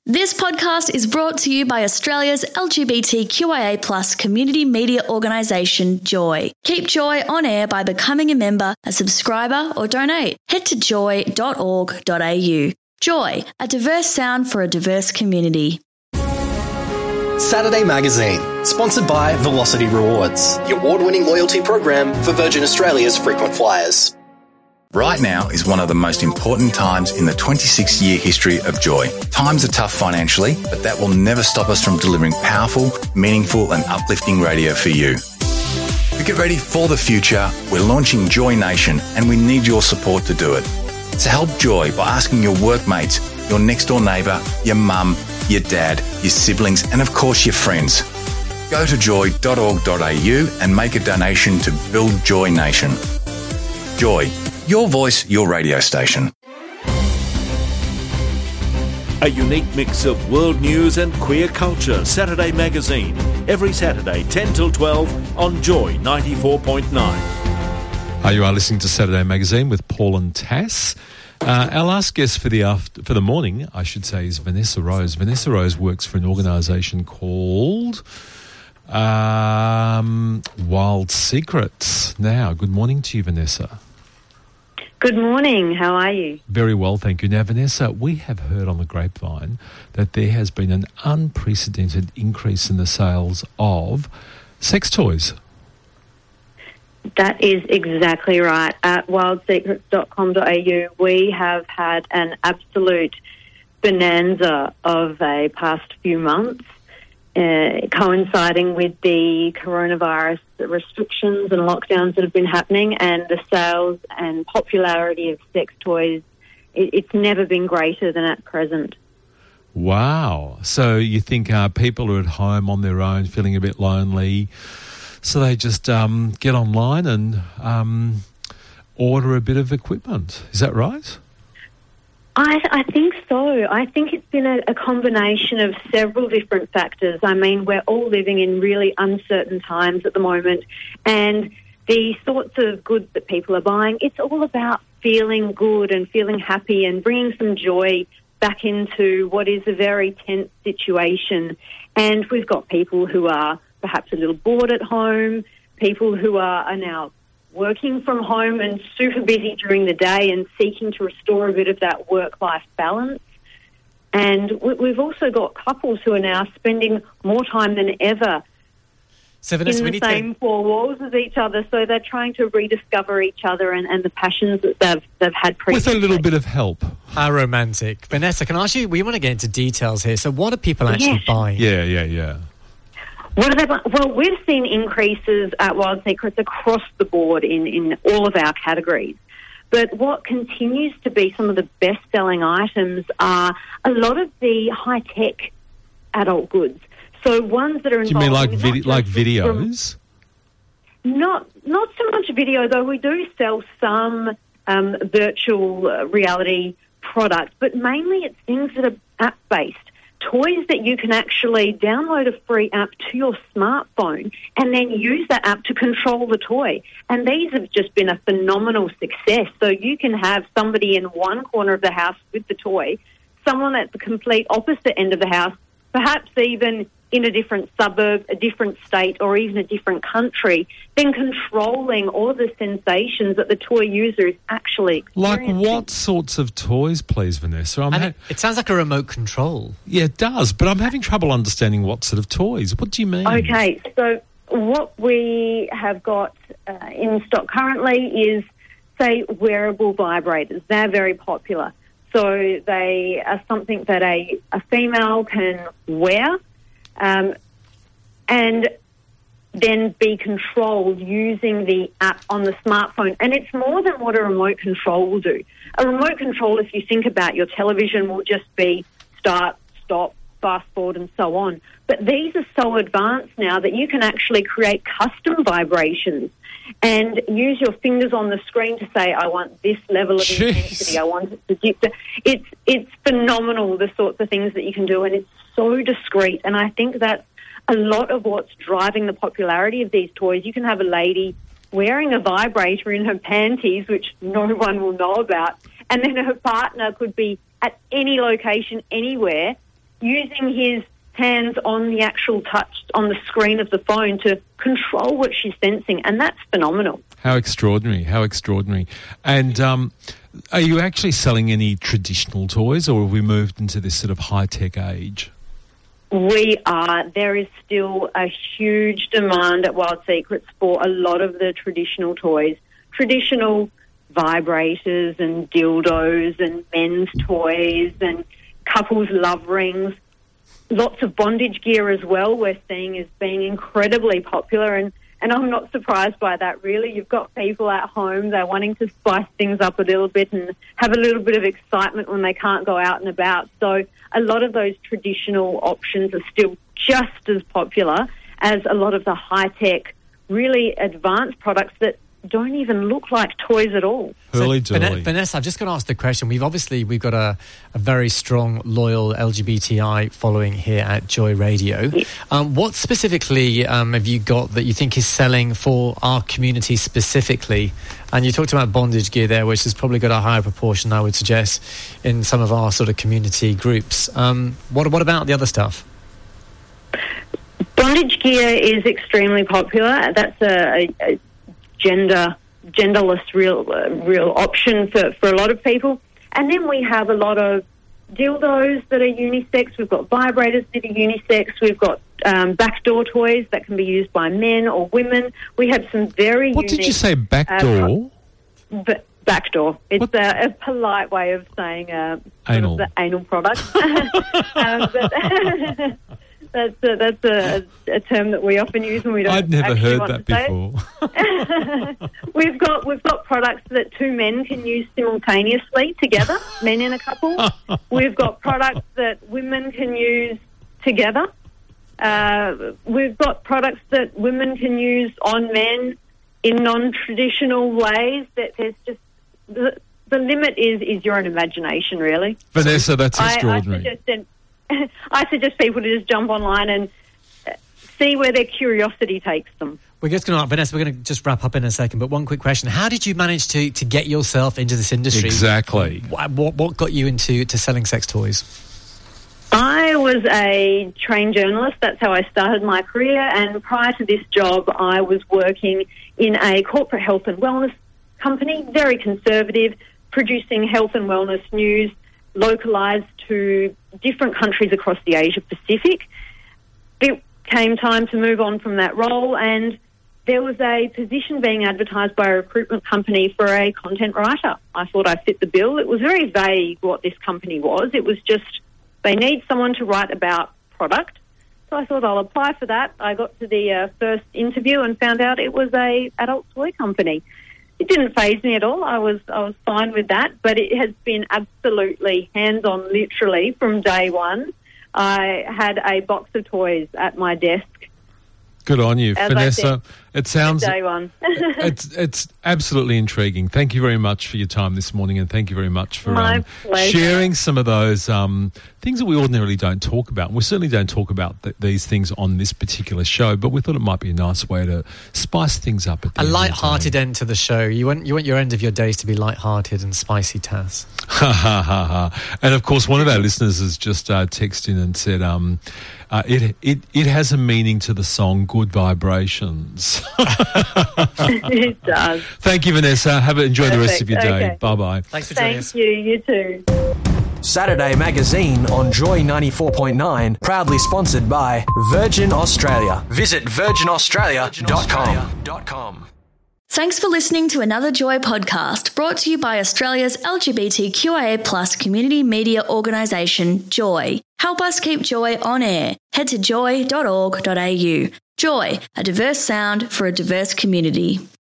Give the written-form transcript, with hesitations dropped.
This podcast is brought to you by Australia's LGBTQIA+ community media organisation, Joy. Keep Joy on air by becoming a member, a subscriber or donate. Head to joy.org.au. Joy, a diverse sound for a diverse community. Saturday Magazine, sponsored by Velocity Rewards, the award-winning loyalty program for Virgin Australia's frequent flyers. Right now is one of the most important times in the 26-year history of Joy. Times are tough financially, but that will never stop us from delivering powerful, meaningful and uplifting radio for you. To get ready for the future, we're launching Joy Nation and we need your support to do it. So help Joy by asking your workmates, your next door neighbour, your mum, your dad, your siblings and of course your friends. Go to joy.org.au and make a donation to build Joy Nation. Joy. Your voice, your radio station. A unique mix of world news and queer culture. Saturday Magazine. Every Saturday, 10 till 12 on Joy 94.9. You are listening to Saturday Magazine with Paul and Tass. Our last guest for the morning, I should say, is Vanessa Rose. Vanessa Rose works for an organisation called Wild Secrets. Now, good morning to you, Vanessa. Good morning. How are you? Very well, thank you. Now, Vanessa, we have heard on the grapevine that there has been an unprecedented increase in the sales of sex toys. That is exactly right. At wildsecrets.com.au, we have had an absolute bonanza of a past few months, coinciding with the coronavirus restrictions and lockdowns that have been happening, and the sales and popularity of sex toys, it's never been greater than at present. Wow. So you think people are at home on their own, feeling a bit lonely, so they just get online and order a bit of equipment. Is that right? I think so. I think it's been a combination of several different factors. I mean, we're all living in really uncertain times at the moment, and the sorts of goods that people are buying, it's all about feeling good and feeling happy and bringing some joy back into what is a very tense situation. And we've got people who are perhaps a little bored at home, people who are now working from home and super busy during the day and seeking to restore a bit of that work-life balance. And we've also got couples who are now spending more time than ever in the same four walls as each other, so they're trying to rediscover each other and the passions that they've had previously. With a little bit of help. How romantic. Vanessa, can I ask you, we want to get into details here, so what are people actually buying? Yeah. What are they? Well, we've seen increases at Wild Secrets across the board in all of our categories. But what continues to be some of the best-selling items are a lot of the high-tech adult goods. So ones that are involved... Do you mean like videos? Not so much video, though we do sell some virtual reality products, but mainly it's things that are app-based. Toys that you can actually download a free app to your smartphone and then use that app to control the toy. And these have just been a phenomenal success. So you can have somebody in one corner of the house with the toy, someone at the complete opposite end of the house, perhaps even in a different suburb, a different state, or even a different country, then controlling all of the sensations that the toy user is actually experiencing. Like what sorts of toys, please, Vanessa? It sounds like a remote control. Yeah, it does, but I'm having trouble understanding what sort of toys. What do you mean? Okay, so what we have got in stock currently is, say, wearable vibrators. They're very popular. So they are something that a female can wear, and then be controlled using the app on the smartphone. And it's more than what a remote control will do. A remote control, if you think about your television, will just be start, stop, fast forward and so on. But these are so advanced now that you can actually create custom vibrations and use your fingers on the screen to say, I want this level of intensity, I want it to dip. It's phenomenal, the sorts of things that you can do, and it's so discreet. And I think that's a lot of what's driving the popularity of these toys. You can have a lady wearing a vibrator in her panties, which no one will know about, and then her partner could be at any location, anywhere, using his hands on the actual touch, on the screen of the phone to control what she's sensing, and that's phenomenal. How extraordinary, how extraordinary. And are you actually selling any traditional toys, or have we moved into this sort of high-tech age? We are. There is still a huge demand at Wild Secrets for a lot of the traditional toys. Traditional vibrators and dildos and men's toys and couples' love rings. Lots of bondage gear as well we're seeing as being incredibly popular, and I'm not surprised by that, really. You've got people at home, they're wanting to spice things up a little bit and have a little bit of excitement when they can't go out and about. So a lot of those traditional options are still just as popular as a lot of the high-tech, really advanced products that don't even look like toys at all. Vanessa, I've just got to ask the question. We've got a very strong, loyal LGBTI following here at Joy Radio. Yeah. What specifically have you got that you think is selling for our community specifically? And you talked about bondage gear there, which has probably got a higher proportion, I would suggest, in some of our sort of community groups. What about the other stuff? Bondage gear is extremely popular. That's a genderless real option for a lot of people. And then we have a lot of dildos that are unisex. We've got vibrators that are unisex. We've got backdoor toys that can be used by men or women. We have some very What unique... did you say, backdoor? Backdoor. It's a polite way of saying anal. Sort of the anal product. That's a term that we often use when we don't. I'd never heard want that to before. We've got products that two men can use simultaneously together, men in a couple. We've got products that women can use together. We've got products that women can use on men in non-traditional ways. That there's just the limit is your own imagination, really. Vanessa, that's extraordinary. I suggest people to just jump online and see where their curiosity takes them. We're just going to, Vanessa, we're going to just wrap up in a second, but one quick question. How did you manage to get yourself into this industry? Exactly. What got you into selling sex toys? I was a trained journalist. That's how I started my career. And prior to this job, I was working in a corporate health and wellness company, very conservative, producing health and wellness news, localised to different countries across the Asia Pacific. It came time to move on from that role, and there was a position being advertised by a recruitment company for a content writer. I thought I fit the bill. It was very vague what this company was. It was just they need someone to write about product. So I thought I'll apply for that. I got to the first interview and found out it was a adult toy company. It didn't faze me at all. I was fine with that, but it has been absolutely hands-on, literally, from day one. I had a box of toys at my desk. Good on you, Vanessa. It sounds day one. it's absolutely intriguing. Thank you very much for your time this morning, and thank you very much for sharing some of those things that we ordinarily don't talk about. We certainly don't talk about these things on this particular show, but we thought it might be a nice way to spice things up. At the end light-hearted end to the show. You want your end of your days to be light-hearted and spicy, Taz. Ha ha ha ha! And of course, one of our listeners has just texted in and said, it has a meaning to the song "Good Vibrations." It does. Thank you, Vanessa. Enjoy the rest of your day. Okay. Bye-bye. Thanks for joining us. Thank you. You too. Saturday Magazine on Joy 94.9, proudly sponsored by Virgin Australia. Visit virginaustralia.com. Thanks for listening to another Joy podcast brought to you by Australia's LGBTQIA+ community media organisation, Joy. Help us keep Joy on air. Head to joy.org.au. Joy, a diverse sound for a diverse community.